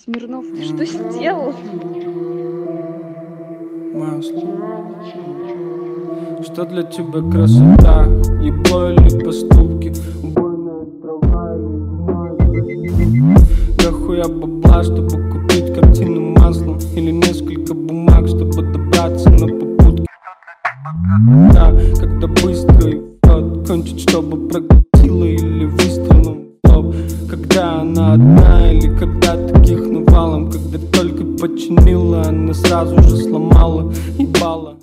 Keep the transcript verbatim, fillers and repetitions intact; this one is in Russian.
Смирнов, ты что сделал? Масло. Что для тебя красота? Ебло или поступки? Убойная трава или вино? Дохуя бабла, чтобы купить картину маслом, или несколько бумаг, чтобы добраться на попутке. Да, когда быстро и вот кончить, чтобы проглотила или выстрелом в лоб. Когда она одна или когда таких навалом, когда только починила, она сразу же сломала ебало.